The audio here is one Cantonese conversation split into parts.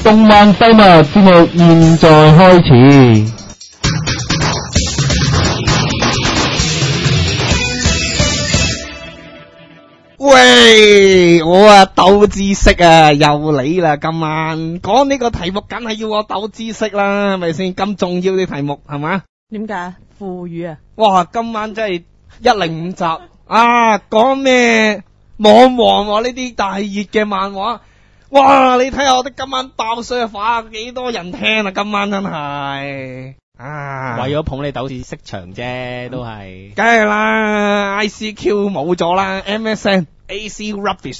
動漫廢物節目現在開始。 喂，我啊鬥知識啊，又嚟啦！今晚講呢個題目，梗係要我鬥知識啦，係咪先？咁重要啲題目係嘛？ 點解？腐語啊！ 哇，今晚真係105集啊！講咩網王喎？呢啲大熱嘅漫畫，哇！你睇下我哋今晚爆水啊，化幾多人聽啊！今晚真係啊， 為咗捧你鬥志識場啫，都係。 梗係啦 ，ICQ 冇咗啦 ，MSN。AC Rubbish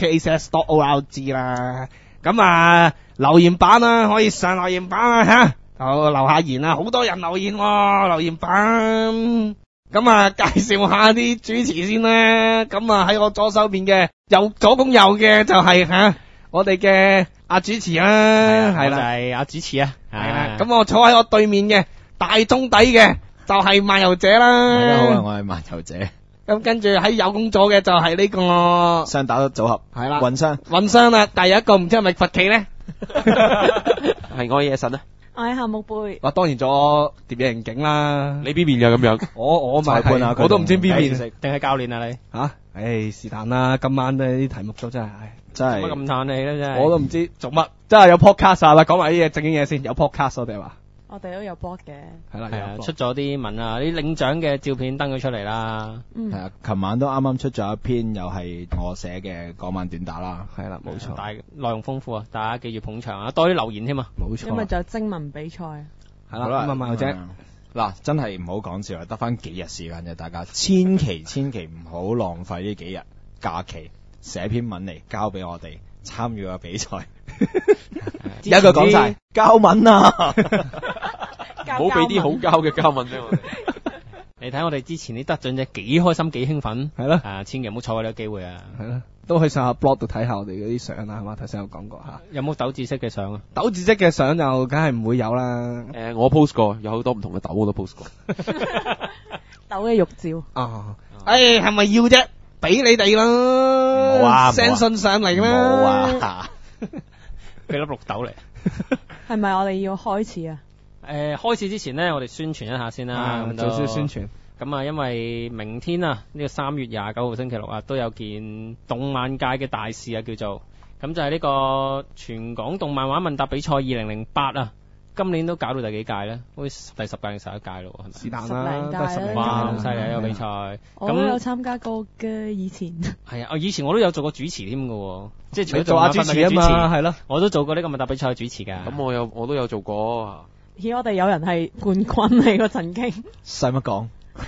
@CKSS.org 啦，咁啊留言板啦，可以上留言板啊吓，好留下言啊，好多人留言喎，留言板，咁啊介紹下啲主持先啦，咁啊喺我左手邊嘅左公右嘅就係吓我哋嘅阿主持啦，係啦， 就係阿主持啊， 係啦，咁我坐喺我對面嘅大中底嘅就係漫遊者啦， 大家好啊，我係漫遊者。 咁跟住喺右公左嘅就係呢個雙打組合， 係啦， 雲商啦，第一個唔知係咪佛企咧？ 係我野神啊！ 我係夏目貝。 當然咗碟嘢刑警啦。 你邊邊嘅咁樣？ 我咪裁判啊， 我都唔知邊邊定係教練啊你？ 吓，唉是但啦，今晚呢啲題目都真係， 真係乜咁嘆氣咧真係。 我都唔知做乜，真係有 podcast 啊！講埋啲嘢正經嘢先，有 podcast 我哋話。 我哋都有 blog 嘅， 係啦， 係啊，出咗啲文啊，啲領獎嘅照片登咗出嚟啦。 係啊，琴晚都啱啱出咗一篇，又係我寫嘅嗰晚短打啦。 係啦，冇錯， 但係內容豐富啊，大家記住捧場啊，多啲留言添啊。 冇錯。 因為仲有徵文比賽。 係啦，咁啊，漫遊者嗱，真係唔好講笑啦，得翻幾日時間啫，大家千祈唔好浪費呢幾日假期，寫篇文嚟交俾我哋參與個比賽。有一句講晒，交文啊！ 唔好俾啲好交嘅交文俾我哋。 你睇我哋之前啲得獎者幾開心幾興奮， 係咯， 千祈唔好錯過呢個機會啊！ 係咯，都可以上下 blog 度睇下我哋嗰啲相啊，係嘛？頭先有講過吓。 有冇斗志式嘅相啊？ 斗志式嘅相就梗係唔會有啦。 我 post 過，有好多唔同嘅斗我都 post 過。 斗嘅玉照。 啊，係咪要啫？俾你哋啦。 冇啊 ，send 信上嚟啦。 冇啊， 俾粒綠豆嚟。 係咪我哋要開始啊？ 開始之前呢，我哋宣傳一下先啦，咁做少宣傳。 咁啊，因為明天啊，呢個3月29號星期六啊，都有件動漫界嘅大事啊，叫做咁就係呢個全港動漫畫問答比賽2008啊，今年都搞到第幾屆咧？好似第10屆定11屆咯，係咪？ 是但啦， 都係10零屆啦。 哇，好犀利啊！呢個比賽。 我都有參加過嘅以前。 係啊，以前我都有做過主持添㗎，即係除咗做下主持啊嘛，係咯， 我都做過呢個問答比賽嘅主持㗎。 咁我都有做過。 而我哋有人係冠軍嚟㗎，曾經。 使乜講？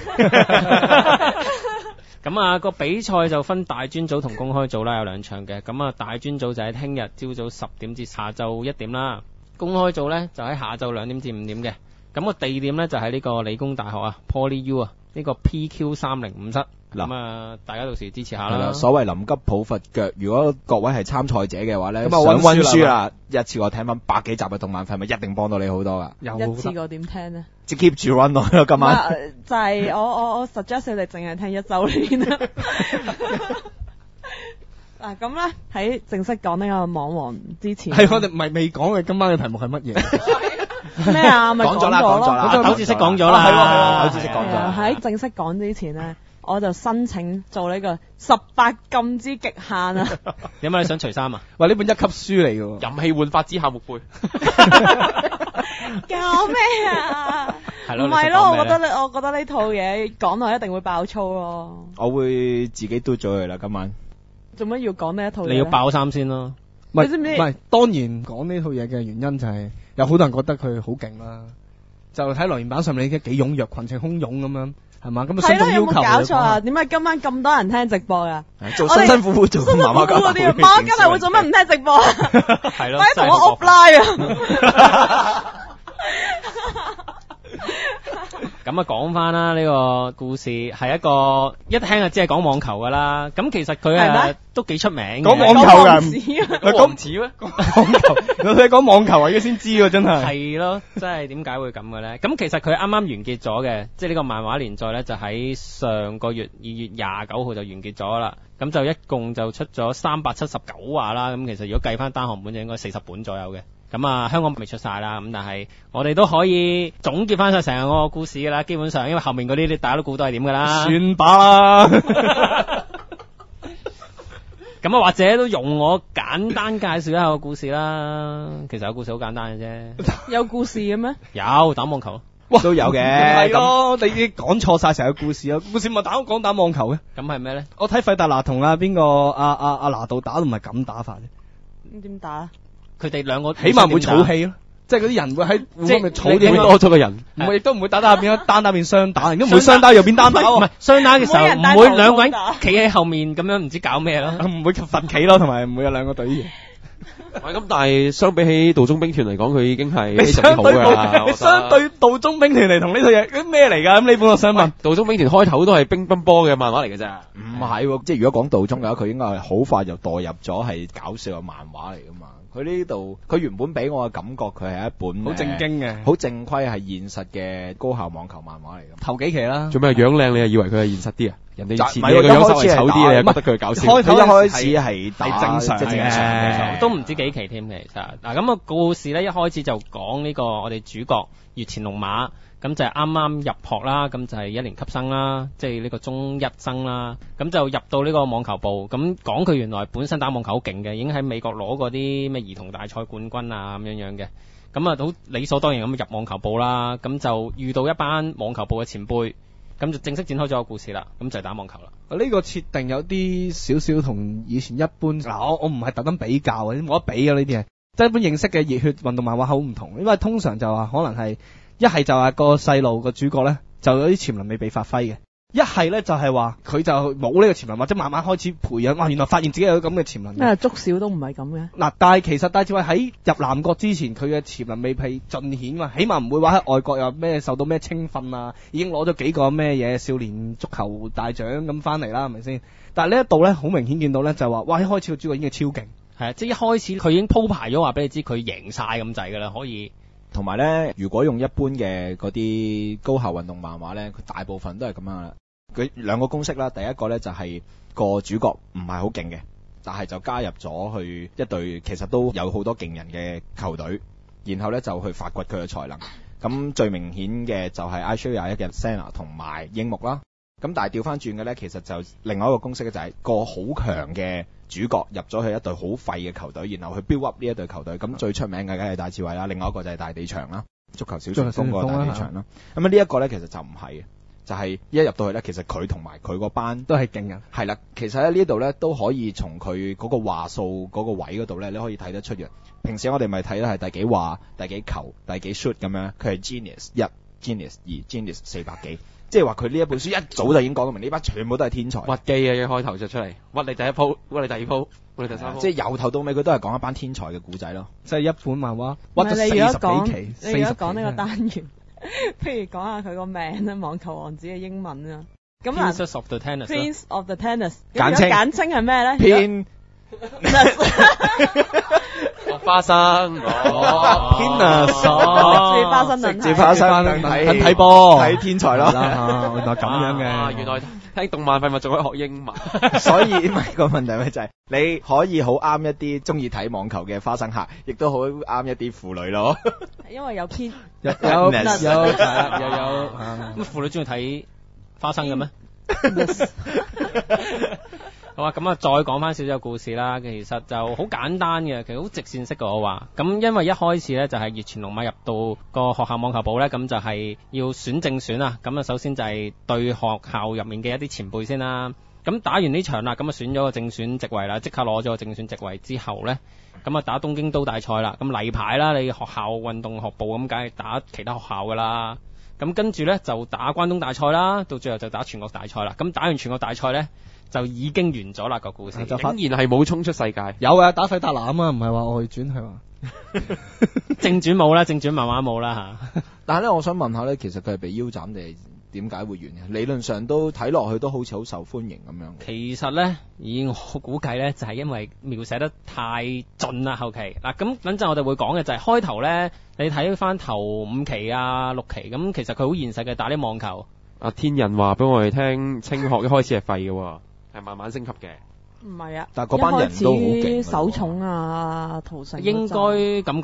咁啊，個比賽就分大專組同公開組啦，有2場嘅。咁啊，大專組就喺聽日朝早10點至下晝1點啦，公開組咧就喺下晝2點至5點嘅。咁個地點咧就喺呢個理工大學啊 ，PolyU 啊，呢個 PQ305室。咁啊，大家到時支持下啦。 所謂臨急抱佛腳，如果各位係參賽者嘅話咧， 咁想溫書啦，一次過聽翻100幾集嘅動漫係咪一定幫到你好多噶？ 一次過點聽呢？ 即 keep 住 run 落去咯，今晚。 就係我 suggest 你哋淨係聽1週年啦。嗱咁咧喺正式講呢個網王之前， 係我哋唔係未講嘅今晚嘅題目係乜嘢？ 咩啊？咪講咗啦， 斗志式講咗啦， 係斗志式講咗。 喺正式講之前咧，我就申請做呢個18禁之極限啊！ 有冇你想除衫啊？ 喂，呢本1級書嚟嘅， 淫氣煥發之夏目貝。 搞咩啊？ 係咯， 唔係咯，我覺得呢套嘢講落一定會爆粗咯。 我會自己嘟咗佢啦，今晚。 做乜要講呢一套嘢？ 你要爆衫先咯。 你知唔知？ 唔係，當然講呢套嘢嘅原因就係有好多人覺得佢好勁啦，就睇留言板上面已經幾踴躍，群情洶湧咁樣，係嘛？咁啊，信眾要求。 有冇搞錯啊？點解今晚咁多人聽直播㗎？ 做辛辛苦苦做媽媽嗰啲，媽媽今日會做乜唔聽直播啊？ 係咯， 快啲同我 offline 啊！ 咁啊，講翻啦，呢個故事係一個一聽就知係講網球噶啦。咁其實佢都幾出名嘅。 講網球噶， 講唔似咩？ 網球，我睇講網球啊，而家先知喎，真係。 係咯，真係點解會咁嘅咧？咁其實佢啱啱完結咗嘅，即係呢個漫畫連載咧，就喺上個月2月29號就完結咗啦。咁就一共就出咗379話啦。咁其實如果計翻單行本就應該40本左右嘅。 咁啊，香港未出晒啦，咁但係我哋都可以總結翻晒成個故事噶啦，基本上因為後面嗰啲大家都估到係點噶啦。 算把啦。 咁啊，或者都容我簡單介紹一下個故事啦。其實個故事好簡單嘅啫。 有故事嘅咩？ 有打網球。 哇， 都有嘅係咯，你已經講錯晒成個故事啊！故事咪講打網球嘅。 咁係咩咧？ 我睇費達拿同邊個阿拿度打都唔係咁打法嘅。 點打啊？ 佢哋兩個起碼唔會儲氣咯，即係嗰啲人會喺互相咪儲啲， 會多咗個人， 唔會亦都唔會打下變咗單打變雙打，如果唔會雙打又變單打喎。 唔係雙打嘅時候每人帶唔會頭兩個人打企喺後面咁樣唔知搞咩咯。 唔會罰企咯，同埋唔會有兩個隊員。 喂，咁但係相比起道中兵團嚟講，佢已經係你非常之好相對㗎啦。 你相對道中兵團嚟同呢套嘢咩嚟㗎？咁呢本我想問。 道中兵團開頭都係乒乓波嘅漫畫嚟嘅咋。 唔係喎，即係如果講道中嘅話，佢應該係好快就代入咗係搞笑嘅漫畫嚟噶嘛。佢呢度佢原本俾我嘅感覺，佢係一本好正經嘅， 好正規係現實嘅高校網球漫畫嚟㗎。 頭幾期啦。 做咩樣靚？你係以為佢係現實啲啊？人哋前唔係面個樣稍微醜一開始係打啲，你又覺得佢係搞笑。 開頭佢一開始係打係正常即係正常嘅嘅， 都唔知幾期添嘅，其實嗱咁個故事咧一開始就講呢個我哋主角月前龍馬，咁就係啱啱入學啦，咁就係一年級生啦，即係呢個中一生啦，咁就入到呢個網球部，咁講佢原來本身打網球好勁嘅，已經喺美國攞過啲咩兒童大賽冠軍啊咁樣嘅，咁啊好理所當然咁入網球部啦，咁就遇到一班網球部嘅前輩。咁就正式展開咗個故事啦，咁就係打網球啦。 呢個設定有啲少少同以前一般嗱，我唔係特登比較嘅，冇得比嘅呢啲嘢。即係一般認識嘅熱血運動漫畫好唔同，因為通常就話可能係一係就話個細路個主角咧就有啲潛能未被發揮嘅，一係咧就係話佢就冇呢個潛能，或者慢慢開始培養，哇原來發現自己有咁嘅潛能。 咩捉小都唔係咁嘅。 嗱，但係其實戴志偉喺入南國之前，佢嘅潛能未被盡顯嘛，起碼唔會話喺外國有咩受到咩青訓啊，已經攞咗幾個咩嘢少年足球大獎咁翻嚟啦，係咪先？但係呢一度咧，好明顯見到咧就係話，哇！一開始個主角已經係超勁， 係啊，即係一開始佢已經鋪排咗話俾你知，佢贏晒咁滯㗎啦，可以。 同埋咧，如果用一般嘅嗰啲高校運動漫畫咧，佢大部分都係咁樣啦。佢兩個公式啦，第一個咧就係個主角唔係好勁嘅，但係就加入咗去一隊其實都有好多勁人嘅球隊，然後咧就去發掘佢嘅才能。咁最明顯嘅就係 I-21嘅 Senna 同埋櫻木啦。咁但係調翻轉嘅咧，其實就另外一個公式咧，就係個好強嘅主角入咗去一隊好廢嘅球隊，然後去 build up 呢一隊球隊。咁最出名嘅梗係戴志偉啦，另外一個就係大地翔啦，足球小旋風個大地翔啦。咁呢一個咧其實就唔係嘅，就係一入到去咧，其實佢同埋佢個班都係勁人。 係啦，其實喺呢度咧都可以從佢嗰個話數嗰個位嗰度咧，你可以睇得出嘅。平時我哋咪睇咧係第幾話、第幾球、第幾 shoot 咁樣，佢係 Genius 1、Genius 2、Genius 400幾。即係話佢呢一本書一早就已經講到明，呢班全部都係天才。 屈機啊！一開頭就出嚟，屈你第一鋪，屈你第二鋪，屈你第三鋪。 即係由頭到尾佢都係講一班天才嘅故仔咯。 即係一本漫畫唔屈咗係你如果講 40幾期， 你如果講呢個 40幾單元，不如講下佢個名啦，網球王子嘅英文啊。咁啊 Prince of the Tennis 啦 ，Prince of the Tennis， 簡稱簡稱係咩咧？ 偏落花生， 直接花生直接花生睇波睇天才咯。 原來咁樣嘅。 啊原來聽動漫廢物仲可以學英文。 所以唔係個問題咩就係你可以好啱一啲中意睇網球嘅花生客，亦都好啱一啲婦女咯。 因為有偏有有咁婦女中意睇花生嘅咩？好啊，咁啊，再講翻少少故事啦。其實就好簡單嘅，其實好直線式嘅我話。咁因為一開始咧就係月前龍馬入到個學校網球部咧，咁就係要選正選啊。咁啊，首先就係對學校入面嘅一啲前輩先啦。咁打完呢場啦，咁啊選咗個正選席位啦，即刻攞咗個正選席位之後咧，咁啊打東京都大賽啦。咁例牌啦，你學校運動學部咁，梗係打其他學校噶啦。咁跟住咧就打關東大賽啦，到最後就打全國大賽啦。咁打完全國大賽咧，就已經完咗啦個故事。 就竟然係冇衝出世界。 有啊，打費達拿啊嘛，唔係話外轉係話正傳冇啦，正傳漫畫冇啦吓。 但係咧，我想問下咧，其實佢係被腰斬定係點解會完嘅？理論上都睇落去都好似好受歡迎咁樣。 其實咧，以我估計咧，就係因為描寫得太盡啦後期。嗱，咁等陣我哋會講嘅就係開頭咧，你睇翻頭5期啊6期，咁其實佢好現實嘅打啲網球。 阿天人話俾我哋聽，青學一開始係廢嘅喎，係慢慢升級嘅。 唔係啊， 但係嗰班人都好勁一開始手塚啊，屠城應該咁講，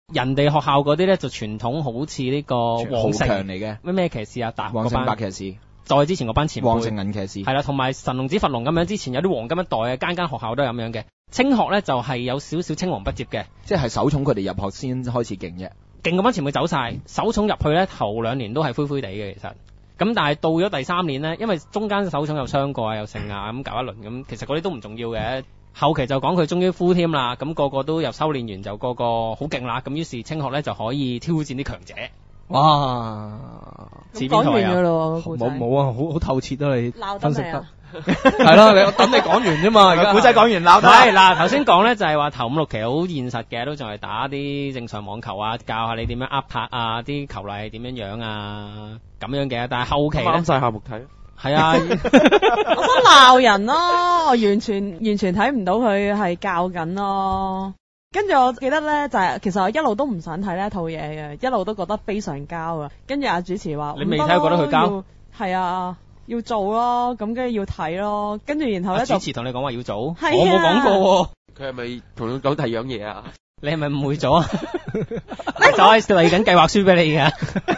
人哋學校嗰啲咧就傳統好似呢個好皇城強嚟嘅， 咩騎士啊，大學皇城嗰班白騎士、 再之前嗰班前皇城輩銀騎士， 係啦，同埋神龍子佛龍咁樣，之前有啲黃金一代嘅，間間學校都係咁樣嘅。青學咧就係有少少青黃不接嘅， 即係首寵佢哋入學先開始勁啫。 勁嗰班前輩走晒，首寵入去咧頭2年都係灰灰地嘅其實。咁但係到咗第3年咧，因為中間首寵又傷過啊，又剩啊，咁搞一輪咁，其實嗰啲都唔重要嘅。後期就講佢終於full team啦，咁個個都又修煉完就個個好勁啦，咁於是青學咧就可以挑戰啲強者。 哇！ 咁講完㗎咯， 冇啊，好透徹啊你鬧得分析得未啊？ 係咯，你我等你講完啫嘛，而家古仔講完鬧唔係嗱，頭先講咧就係話頭5、6期好現實嘅，都仲係打啲正常網球啊，教下你點樣握拍啊，啲球例係點樣啊，咁樣嘅。但係後期咧啱晒項目睇。 係啊， 我想鬧人咯，我完全睇唔到佢係教緊咯。跟住我記得咧，就係其實我一路都唔想睇呢一套嘢嘅，一路都覺得非常膠啊。跟住阿主持話： 你未睇覺得佢膠？ 係啊，要做咯，咁跟住要睇咯。跟住然後咧就主持同你講話要做，我係啊冇講過喎。 佢係咪同你講第二樣嘢啊？ 你係咪誤會咗啊？就係嚟緊計劃書俾你嘅。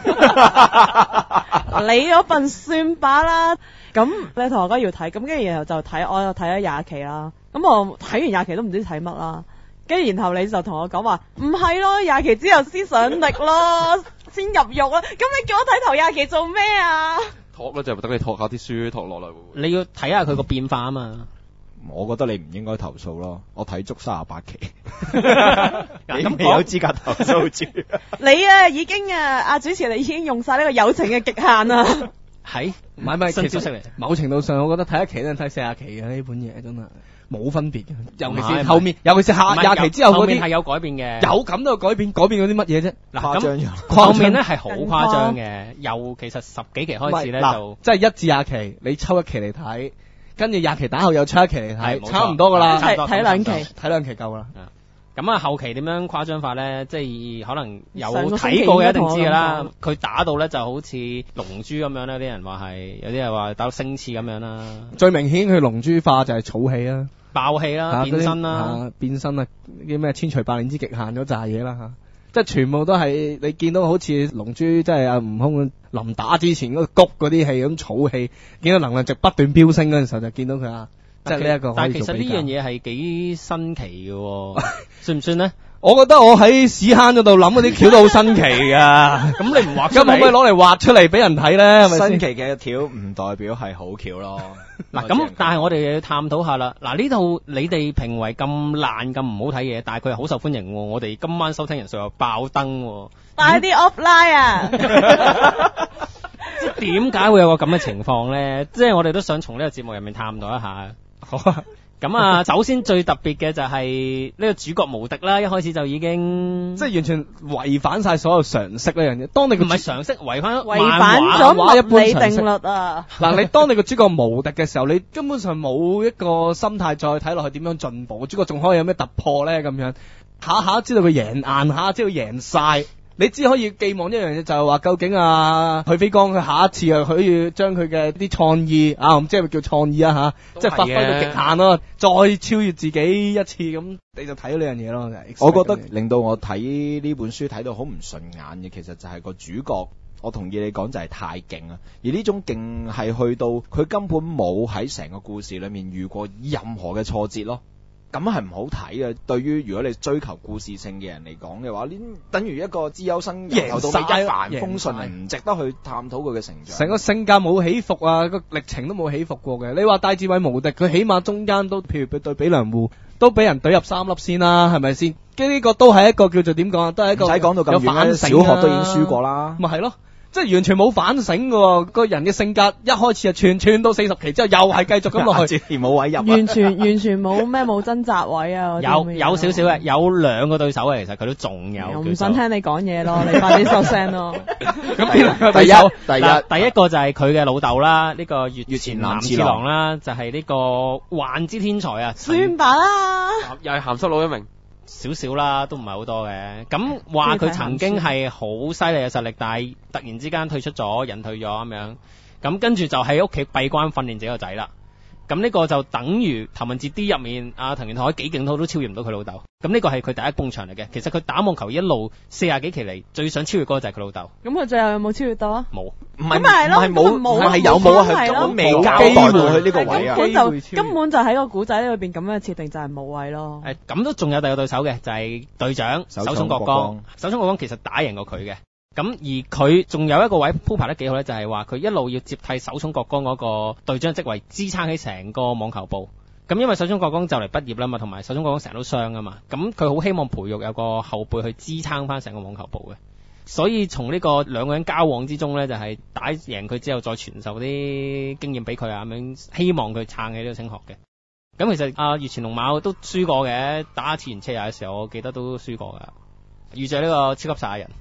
你嗰份算把啦。咁你同我講要睇，咁跟住然後就睇，我就睇咗20期啦。咁我睇完20期都唔知睇乜啦。跟住然後你就同我講話唔係咯，20期之後先上力咯，先入獄啦。咁你叫我睇頭20期做咩啊？ 托咯，就等你托下啲書，托落嚟。 你要睇下佢個變化啊嘛。 我覺得你唔應該投訴咯，我睇足38期， 咁你未有資格投訴住。 你啊已經阿主持你已經用晒呢個友情嘅極限啦。 係唔係，其實新消息嚟。 某程度上，我覺得睇1期都係睇40期嘅呢本嘢，真係冇分別嘅。尤其唔係是後面，尤其是下20期之後嗰啲， 後面係有改變嘅。 有咁都有改變，改變嗰啲乜嘢啫？ 嗱誇張咗咁後面咧係好誇張嘅，由其實10幾期開始咧嗱就即係1至20期，你抽1期嚟睇，跟住20期打後又抽1期嚟睇， 係冇錯差唔多噶啦， 睇2期。 睇2期夠啦。 咁啊，後期點樣誇張法咧？即係可能有上個星期睇過嘅一定知㗎應該啦同。 佢打到咧就好似龍珠咁樣咧，啲人話係，有啲人話打到星矢咁樣啦， 最明顯佢龍珠化就係草氣啦， 爆氣啦，變身啦。 變身啊！啲咩千錘百煉之極限嗰扎嘢啦嚇，即係全部都係你見到好似龍珠，即係阿悟空臨打之前嗰個谷嗰啲氣咁草氣，見到能量值不斷飆升嗰陣時候就見到佢啊！即係呢一個可但係其實以做比較。 呢樣嘢係幾新奇嘅喎，算唔算咧？ 我覺得我喺屎坑嗰度諗嗰啲橋都好新奇㗎。 咁你唔畫出咁可唔可以嚟？ 攞嚟畫出嚟俾人睇咧？係咪先？ 新奇嘅橋唔代表係好橋咯。 嗱咁，但係我哋又要探討下啦。嗱呢套你哋評為咁爛咁唔好睇嘢，但係佢係好受歡迎喎。我哋今晚收聽人數又爆燈喎。 快啲 offline 啊！ 即係點解會有個咁嘅情況咧？即係我哋都想從呢個節目入面探討一下。 好啊， 咁啊，首先最特別嘅就係呢個主角無敵啦，一開始就已經即係完全違反晒所有常識呢樣嘢。當你個唔係常識，違反違反咗漫畫一物理般常識定律啊！ 嗱，你當你個主角無敵嘅時候，你根本上冇一個心態再睇落去點樣進步，主角仲可以有咩突破咧？咁樣下下知道佢贏硬，下知道贏晒。你只可以寄望一樣嘢，就係話究竟許飛光佢下一次啊，可以將佢嘅啲創意啊，唔知係咪叫創意啊吓，即係發揮到極限咯，再超越自己一次咁，你就睇到呢樣嘢咯。 我覺得令到我睇呢本書睇到好唔順眼嘅，其實就係個主角。我同意你講就係太勁啊，而呢種勁係去到佢根本冇喺成個故事裏面遇過任何嘅挫折咯。咁係唔好睇嘅。對於如果你追求故事性嘅人嚟講嘅話，呢等於一個資優生由頭到尾一帆風順，係唔值得去探討佢嘅成長。 成個性格冇起伏啊，個歷程都冇起伏過嘅。你話戴志偉無敵，佢起碼中間都譬如對比良戶都俾人懟入3粒先啦，係咪先？呢個都係一個叫做點講啊，都係一個唔使講到咁有遠啦， 反省小學都已經輸過啦。 咪係咯。即係完全冇反省嘅喎，個人嘅性格一開始就串到40期之後又係繼續咁落去， 冇位入啊。 完全冇掙扎位啊！嗰啲咁嘅嘢有少少嘅，有2個對手嘅，其實佢都仲有。 我唔想聽你講嘢咯，你快啲收聲咯。 咁邊兩個第對手？ 第一個就係佢嘅老豆啦，呢個月前男男次郎啦，就係呢個幻之天才啊， 算吧啦， 又係鹹濕佬一名。 少少啦，都唔係好多嘅。咁話佢曾經係好犀利嘅實力，但係突然之間退出咗，隱退咗咁樣。咁跟住就喺屋企閉關訓練自己個仔啦。 咁呢個就等於頭文字 D 入面藤原拓海幾勁都超越唔到佢老豆。咁呢個係佢第一埲牆嚟嘅。其實佢打網球一路40幾期嚟，最想超越嗰個就係佢老豆。 咁佢最後有冇超越到啊？ 冇， 唔咁咪係咯， 唔係有冇啊？係根本未交代到佢呢個位啊！ 根本就喺個古仔裏邊咁樣嘅設定就係無謂咯。 咁都仲有第二個對手嘅，就係隊長手塚國光。手塚國光其實打贏過佢嘅。咁而佢仲有一個位鋪排得幾好咧，就係話佢一路要接替手塚國光嗰個隊長職位，支撐起成個網球部。咁因為手塚國光就嚟畢業啦嘛，同埋手塚國光成日都傷啊嘛，咁佢好希望培育有個後輩去支撐翻成個網球部嘅。所以從呢個兩個人交往之中咧，就係打贏佢之後再傳授啲經驗俾佢啊，咁樣希望佢撐起呢個升學嘅。咁其實月前龍馬都輸過嘅，打次元車也嘅時候，我記得都輸過噶。遇着呢個超級撒亞人。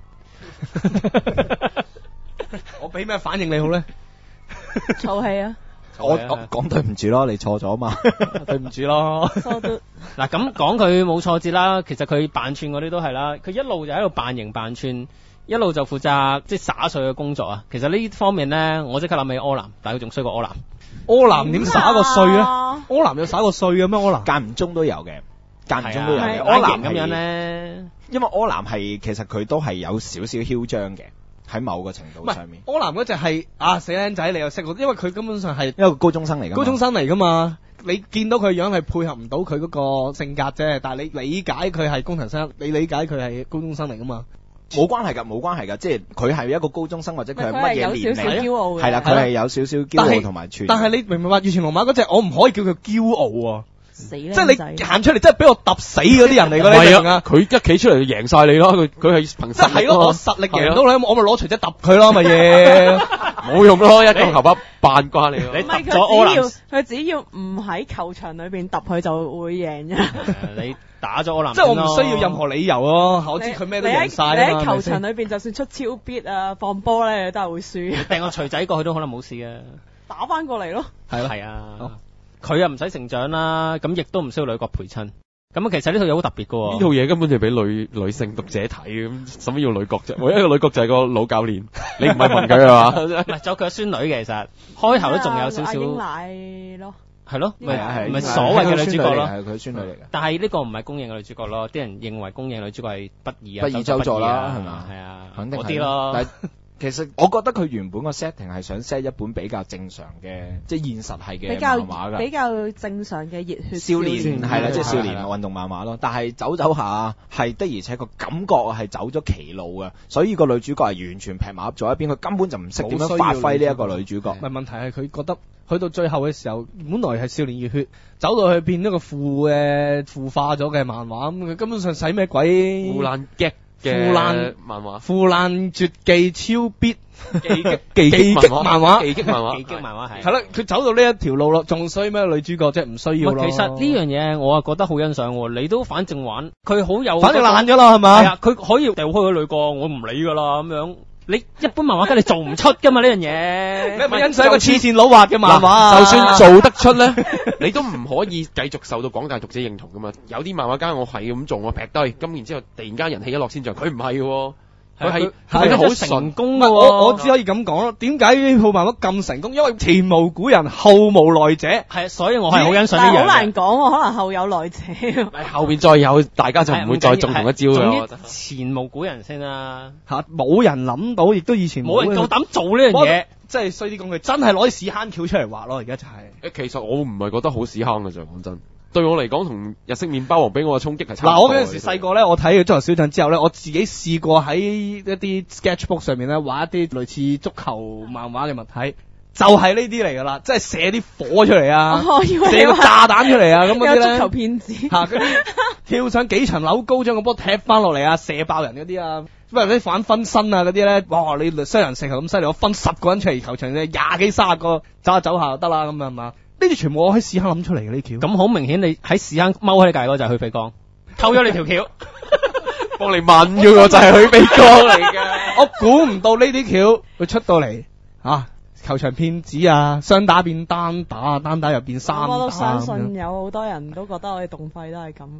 我俾咩反應你好咧？ 燥氣啊！ 我講對唔住咯，你錯咗嘛？ 對唔住咯。 嗱，咁講佢冇挫折啦，其實佢扮串嗰啲都係啦，佢一路就喺度扮型扮串，一路就負責即係灑水嘅工作啊。其實呢方面咧，我即刻諗起柯南，但係佢仲衰過柯南。 柯南點灑個稅咧？柯南有灑個稅嘅咩？柯南間唔中都有嘅，間唔中都有嘅。 柯南咁樣咧， 因為柯南係其實佢都係有少少囂張嘅。喺某個程度上面， 柯南嗰隻係死僆仔，你又識，因為佢根本上係一個高中生嚟㗎嘛。高中生嚟㗎嘛，你見到佢樣係配合唔到佢嗰個性格啫，但係你理解佢係工藤生，你理解佢係高中生嚟㗎嘛。 冇關係㗎，即係佢係一個高中生或者佢係乜嘢年齡， 有少少驕傲嘅。 係啦，佢係有少少驕傲同埋串。 但係你明唔明白？月前龍馬嗰隻我唔可以叫佢驕傲啊！ 死即係你行出嚟，真係俾我揼死嗰啲人嚟㗎。 係啊，佢一企出嚟就贏晒你咯，佢係憑實力。 係咯，我實力贏到你，我咪攞錘仔揼佢咯，咪嘢冇用咯，一個球拍扮瓜你咯。 你揼咗柯南， 佢只要唔喺球場裏邊揼佢就會贏嘅。 你打咗柯南， 即係我唔需要任何理由咯。我知佢咩都贏晒。 你喺球場裏邊就算出超必啊，放波咧都係會輸。 掟個錘仔過去都可能冇事嘅， 打翻過嚟咯。 係啊。佢又唔使成長啦，咁亦都唔需要女角陪親。咁其實呢套嘢好特別㗎。 呢套嘢根本就俾女性讀者睇，咁使乜要女角啫？唯一一個女角就係個老教練，你唔係問佢係嘛？ 唔係，仲有佢嘅孫女嘅，其實開頭都仲有少少。 英奶咯， 係咯，咪所謂嘅女主角咯， 係佢孫女嚟嘅。 但係呢個唔係公認嘅女主角咯，啲人認為公認女主角係不二周助啦，係嘛？ 係啊， 肯定嗰啲咯。 其實我覺得佢原本個 setting 係想 set 一本比較正常嘅，即係現實係嘅漫畫㗎， 比較正常嘅熱血少年係啦，即係少年運動漫畫咯。但係走下係的而且確感覺係走咗歧路嘅，所以個女主角係完全劈埋咗一邊，佢根本就唔識點樣發揮呢一個女主角。 問題係佢覺得去到最後嘅時候，本來係少年熱血，走到去變咗個腐化咗嘅漫畫，咁佢根本上使咩鬼腐爛嘅漫畫， 腐爛絕技超必技擊漫畫， 技擊漫畫係啦，佢走到呢一條路咯，仲衰咩女主角即係唔需要咯。 其實呢樣嘢我啊覺得好欣賞，你都反正玩，佢好有， 反正爛咗啦係嘛？ 係啊，佢可以掉開個女角，我唔理噶啦咁樣。你一般漫畫家你做唔出噶嘛呢樣嘢， 你咪欣賞一個黐線佬畫嘅漫畫， 就算做得出咧，你都唔可以繼續受到廣大讀者認同噶嘛。有啲漫畫家我係咁做，我劈低，咁然之後突然間人氣一落千丈，佢唔係嘅。佢係好成功嘅。 我只可以咁講咯。點解呢套漫畫咁成功？因為前無古人後無來者。 係，所以我係好欣賞呢樣嘢。 好難講，可能後有來者。 後邊再有，大家就唔會再中同一招嘅。 前無古人先啦。 嚇，冇人諗到，亦都以前冇人夠膽做呢樣嘢。 即係衰啲講句，真係攞啲屎坑橋出嚟畫咯。而家就係。 其實我唔係覺得好屎坑嘅啫，講真。對我嚟講，同日式麵包王俾我嘅衝擊係差唔多。 嗱，我嗰陣時細個咧，我睇咗《足球小將》之後咧，我自己試過喺一啲 sketchbook 上面咧畫一啲類似足球漫畫嘅物體，就係呢啲嚟噶啦，即係射啲火出嚟啊，射個炸彈出嚟啊，咁嗰啲咧。 足球騙子嚇，嗰啲跳上幾層樓高，將個波踢翻落嚟啊，射爆人嗰啲啊，不如啲反分身啊嗰啲咧，哇！你雙人成球咁犀利，我分10個人出嚟球場啫，廿幾30個走下走下就得啦，咁係嘛？呢啲全部我喺屎坑諗出嚟嘅呢橋， 咁好明顯你喺屎坑踎喺你隔籬嗰就係許比江，偷咗你條橋， 幫你問嘅我就係許比江嚟嘅。 我估唔到呢啲橋會出到嚟啊！球場騙子啊，雙打變單打，單打又變3打。 我都相信有好多人都覺得我哋動費都係咁。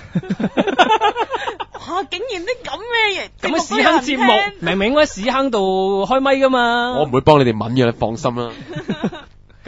哇！竟然啲咁嘅嘢， 咁嘅屎坑節目，明明喺屎坑度開咪噶嘛。 我唔會幫你哋問嘅，你放心啦。 咁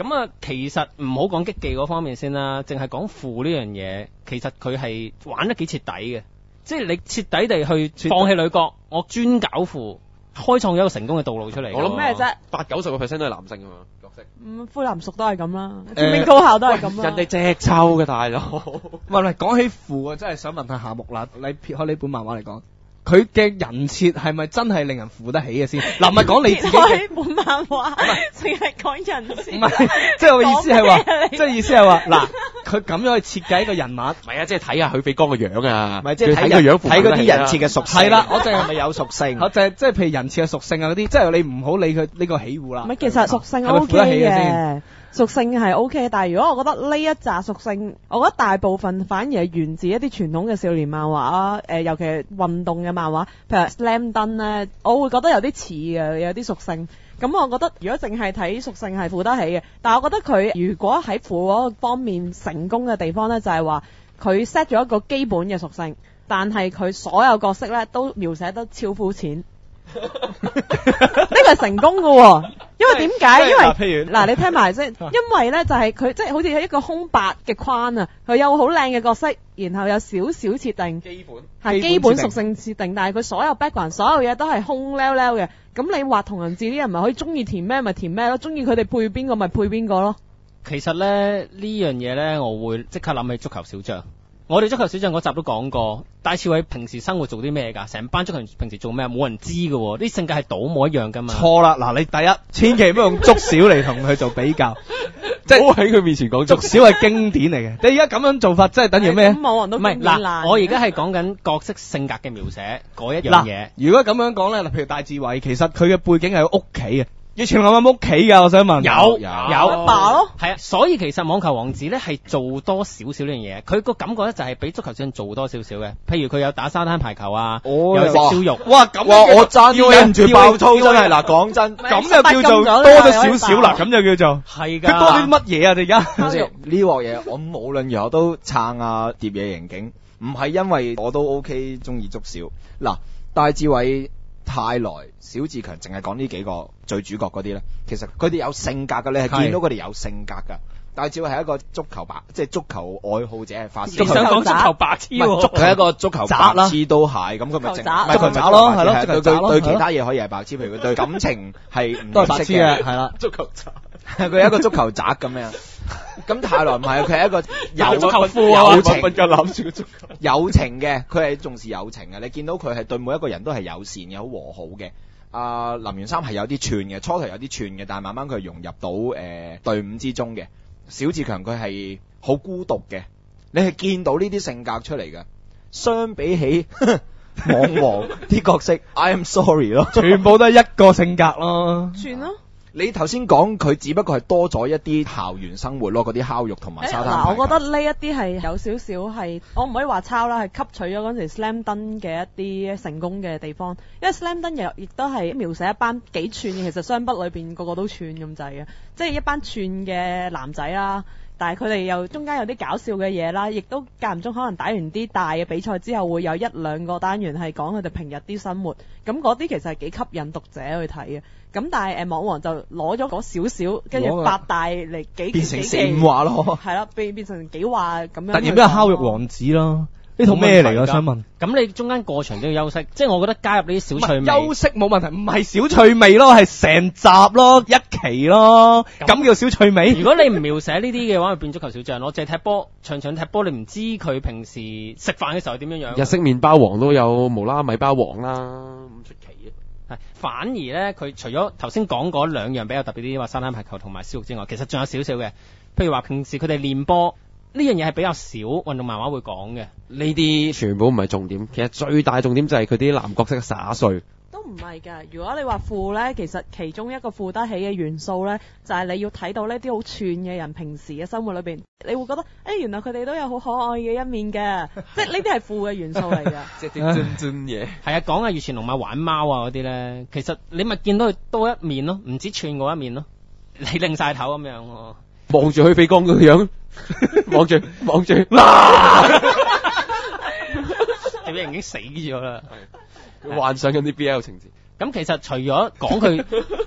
咁啊，其實唔好講激技嗰方面先啦，淨係講負呢樣嘢，其實佢係玩得幾徹底嘅，即係你徹底地去放棄女角，我專搞負，開創咗一個成功嘅道路出嚟。 我諗咩啫 ？80-90%都係男性㗎嘛角色。 灰藍熟都係咁啦，天命高校都係咁啦。 人哋隻抽嘅大佬。 喂，講起負啊，真係想問下夏目啦，你撇開呢本漫畫嚟講，佢嘅人設係咪真係令人負得起嘅先？嗱，唔係講你自己嘅， 撇開本漫畫，淨係講人設。 唔係，即係我意思係話， 講咩啊你即係意思係話，嗱，佢咁樣去設計一個人物， 唔係啊，即係睇下許比江嘅樣啊， 唔係即係睇佢樣睇嗰啲人設嘅屬性。 係啦，我淨係咪有屬性？ 我就係即係譬如人設嘅屬性啊嗰啲，即係你唔好理佢呢個起戶啦。 唔係，其實屬性係咪 O 負得 K 起嘅嘅先？ 屬性係 O K，但係如果我覺得呢一紮屬性，我覺得大部分反而係源自一啲傳統嘅少年漫畫啦，尤其係運動嘅漫畫，譬如 Slam Dunk 咧，我會覺得有啲似嘅，有啲屬性。咁我覺得如果淨係睇屬性係負得起嘅，但係我覺得佢如果喺負嗰個方面成功嘅地方咧，就係話佢 set 咗一個基本嘅屬性，但係佢所有角色咧都描寫得超膚淺。呢個係成功嘅喎，因為點解？因為譬如嗱，你聽埋先，因為咧就係佢即係好似一個空白嘅框啊，佢有好靚嘅角色，然後有少少設定， 基本係基本屬性設定，但係佢所有 background 所有嘢都係空溜溜嘅。咁你畫同人誌啲人咪可以中意填咩咪填咩咯，中意佢哋配邊個咪配邊個咯。 其實咧呢樣嘢咧，我會即刻諗起足球小將。我哋足球小將嗰集都講過，戴志偉平時生活做啲咩㗎？成班足球員平時做咩？冇人知㗎喎，啲性格係倒模一樣㗎嘛。 錯啦，嗱，你第一千祈唔好用足小嚟同佢做比較，即係唔好喺佢面前講足小係經典嚟嘅。你而家咁樣做法，真係等於咩？ 咁冇人都唔係經典爛嗱，我而家係講緊角色性格嘅描寫嗰一樣嘢。 如果咁樣講咧，嗱，譬如戴志偉，其實佢嘅背景係屋企嘅，以前我屋企㗎，我想問。 有阿爸咯。 係啊，所以其實網球王子咧係做多少少呢樣嘢，佢個感覺咧就係比足球小將做多少少嘅。譬如佢有打沙灘排球啊，有食燒肉。 哇，咁哇！我爭啲忍唔住爆粗，真係嗱， 嗱，講真， 咁就叫做多咗少少啦，咁就叫做係佢多啲乜嘢啊？你而家等先呢鑊嘢，我無論如何都撐啊疊野刑警，唔係因為我都 OK 中意足小嗱，戴志偉、泰來、小志強，淨係講呢幾個最主角嗰啲咧，其實佢哋有性格嘅，你係見到佢哋有性格㗎。戴志偉係一個足球白，即係足球愛好者，係發泄。 你想講足球白痴喎？ 佢係一個足球白痴都係，咁佢咪淨足球渣咯，係咯，足球渣咯， 對其他嘢可以係白痴，譬如佢對感情係唔都係白痴嘅， 嘅， 係啦。 足球渣。 佢係一個足球宅咁樣。咁泰來唔係，佢係一個有足球褲啊友情瞓覺攬住個足球。 友情嘅，佢係重視友情嘅。你見到佢係對每一個人都係友善嘅，好和好嘅。林源三係有啲串嘅，初頭有啲串嘅，但係慢慢佢融入到隊伍之中嘅。小志強佢係好孤獨嘅，你係見到呢啲性格出嚟嘅。相比起網王啲角色，I am sorry 咯， 全部都係一個性格咯。 算咯。 你頭先講佢只不過係多咗一啲校園生活咯，嗰啲烤肉同埋沙灘排球。 嗱，我覺得呢一啲係有少少係，我唔可以話抄啦，係吸取咗嗰陣時 Slam Dunk 嘅一啲成功嘅地方。因為 Slam Dunk 亦都係描寫一班幾串嘅，其實雙北裏邊個個都串咁滯嘅，即係一班串嘅男仔啦。但係佢哋又中間有啲搞笑嘅嘢啦，亦都間唔中可能打完啲大嘅比賽之後，會有一兩個單元係講佢哋平日啲生活。咁嗰啲其實係幾吸引讀者去睇嘅。咁但係網王就攞咗嗰少少，跟住八大嚟幾變成4-5話咯， 係啦，變成幾話咁樣。 突然俾人烤肉王子咯，呢套咩嚟？我想問。 咁你中間過場都要休息，即係我覺得加入呢啲小趣味。 休息冇問題，唔係小趣味咯，係成集咯，一期咯，咁叫小趣味。 如果你唔描寫呢啲嘅話，就變足球小將咯，淨係踢波，場場踢波，你唔知佢平時食飯嘅時候係點樣樣。 日式麵包王都有無啦米包王啦，咁出奇嘅。 係，反而咧，佢除咗頭先講嗰兩樣比較特別啲，話沙灘排球同埋燒肉之外，其實仲有少少嘅，譬如話平時佢哋練波呢樣嘢係比較少運動漫畫會講嘅。 呢啲全部唔係重點，其實最大重點就係佢啲男角色灑碎。 都唔係㗎，如果你話負咧，其實其中一個負得起嘅元素咧，就係你要睇到呢啲好串嘅人平時嘅生活裏邊，你會覺得原來佢哋都有好可愛嘅一面嘅，即係呢啲係負嘅元素嚟㗎。 即係啲真嘢。 係啊，講下月前龍馬玩貓啊嗰啲咧，其實你咪見到佢多一面咯，唔止串過一面咯，你擰晒頭咁樣喎。 望住許比江個樣，望住， 許比江已經死咗啦， 幻想緊啲 BL 情節。 咁其實除咗講佢，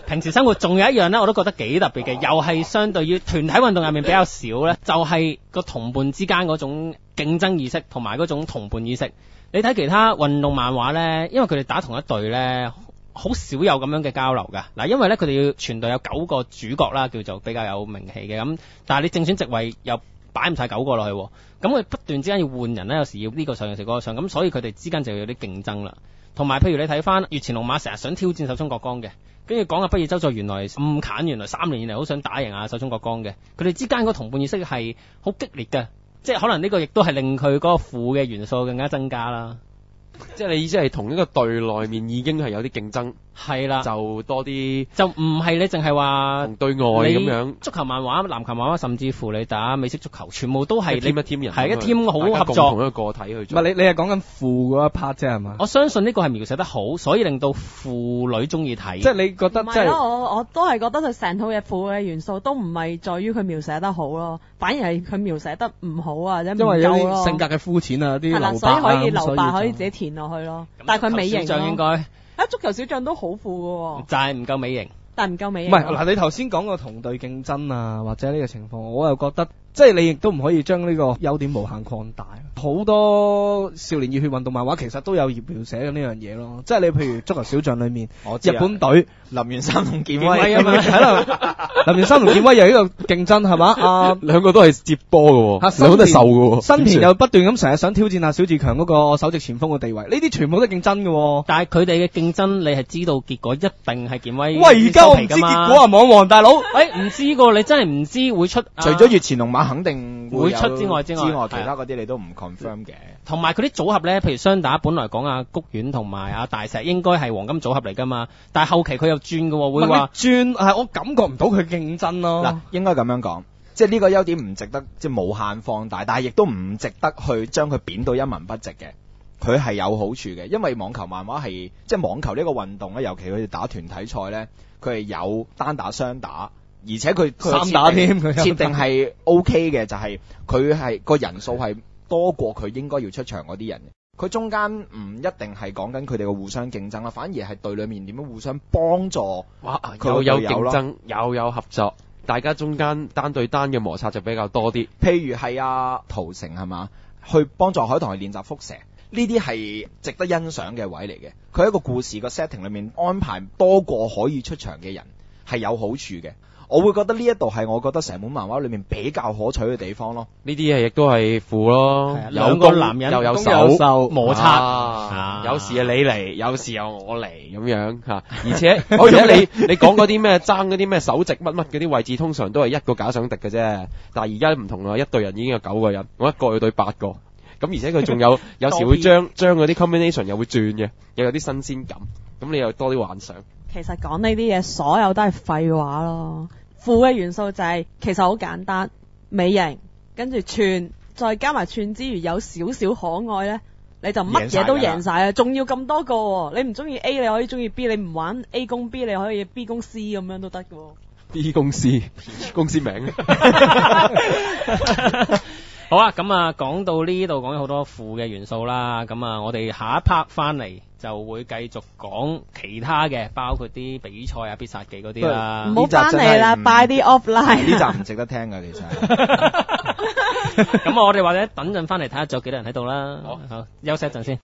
平時生活仲有一樣咧，我都覺得幾特別嘅，又係相對於團體運動入面比較少咧，就係個同伴之間嗰種競爭意識同埋嗰種同伴意識。你睇其他運動漫畫咧，因為佢哋打同一隊咧，好少有咁樣嘅交流㗎。嗱，因為咧佢哋要全隊有9個主角啦，叫做比較有名氣嘅咁，但係你正選席位又擺唔晒9個落去，咁佢不斷之間要換人咧，有時要呢個上，有時嗰個上，咁所以佢哋之間就有啲競爭啦。同埋譬如你睇翻月前龍馬成日想挑戰手塚國江嘅，跟住講阿不二周助原來咁砍，原來3年以嚟好想打贏阿手塚國江嘅，佢哋之間個同伴意識係好激烈嘅，即係可能呢個亦都係令佢嗰個負嘅元素更加增加啦。 即係你意思係同一個隊內面已經係有啲競爭， 係啦， 就多啲就唔係你淨係話同對外咁樣。 足球漫畫、籃球漫畫，甚至乎你打美式足球，全部都係一 team 人， 係一 team 好合作， 同一個個體去做。 唔係你係講緊負嗰一 part 啫係嘛？ 我相信呢個係描寫得好，所以令到婦女中意睇。 即係你覺得即係我都係覺得佢成套嘅負嘅元素都唔係在於佢描寫得好咯，反而係佢描寫得唔好啊，或者唔因為有夠咯。 啲性格嘅膚淺啊，啲係啦， 留所以可以白留白，可以就自己填落去咯。但係佢美型足球小將應該足球小將都好負嘅喎， 就係唔夠美型。 但係唔夠美唔係嗱，你頭先講個同隊競爭啊，或者呢個情況，我又覺得即係你亦都唔可以將呢個優點無限擴大。好多少年熱血運動漫畫其實都有描寫緊呢樣嘢咯，即係你譬如足球小將裏面，日本隊林源三同健威啊嘛，係啦，林源三同健威又呢個競爭係嘛？啊， 兩個都係接波嘅喎，兩個都係瘦嘅喎， 新田又不斷咁成日想挑戰下小志強嗰個首席前鋒嘅地位，呢啲全部都係競爭嘅喎。 但係佢哋嘅競爭，你係知道結果一定係健威。 喂，而家我唔知結果啊，網王大佬， 唔知個你真係唔知會出。 除咗月前龍馬肯定會出之外， 其他嗰啲你都唔 confirm 嘅。 同埋佢啲組合咧，譬如雙打，本來講阿谷丸同埋阿大石應該係黃金組合嚟㗎嘛，但係後期佢又轉嘅喎，會話轉係我感覺唔到佢競爭咯。 嗱，應該咁樣講，即係呢個優點唔值得即係無限放大，但係亦都唔值得去將佢貶到一文不值嘅。佢係有好處嘅，因為網球漫畫係即係網球呢個運動咧，尤其佢哋打團體賽咧，佢係有單打、雙打，而且佢三打添， 設定係 OK 嘅，就係佢係個人數係多過佢應該要出場嗰啲人。佢中間唔一定係講緊佢哋嘅互相競爭啦，反而係隊裏面點樣互相幫助。 哇，又有競爭，又有合作，大家中間單對單嘅摩擦就比較多啲。 譬如係阿屠城係嘛，去幫助海棠去練習輻射。呢啲係值得欣賞嘅位嚟嘅，佢喺一個故事個 setting 裏面安排多個可以出場嘅人係有好處嘅。我會覺得呢一度係我覺得成本漫畫裏面比較可取嘅地方咯。 呢啲嘢亦都係負咯， 兩個男人又有手摩擦， 有時係你嚟，有時又我嚟咁樣嚇。而且你講嗰啲咩爭嗰啲咩首席乜乜嗰啲位置，通常都係一個假想敵嘅啫。但係而家唔同啦，一隊人已經有9個人，我一個要對8個。咁而且佢仲有時會將嗰啲 combination 又會轉嘅，又有啲新鮮感，咁你又多啲幻想。 其實講呢啲嘢，所有都係廢話咯。負嘅元素就係其實好簡單，美型跟住串，再加埋串之餘有少少可愛咧，你就乜嘢都贏晒啊！仲要咁多個喎，你唔中意 A 你可以中意 B， 你唔玩 A 攻 B 你可以 B 攻 C 咁樣都得嘅喎。 B 公司公司名。 好啊，咁啊講到呢度講咗好多負嘅元素啦，咁啊我哋下一 part 翻嚟就會繼續講其他嘅，包括啲比賽啊、必殺技嗰啲啦。 唔好翻嚟啦，buy 啲 offline。 呢集唔值得聽㗎，其實。 咁我哋或者等陣翻嚟睇下仲有幾多人喺度啦。好，休息一陣先。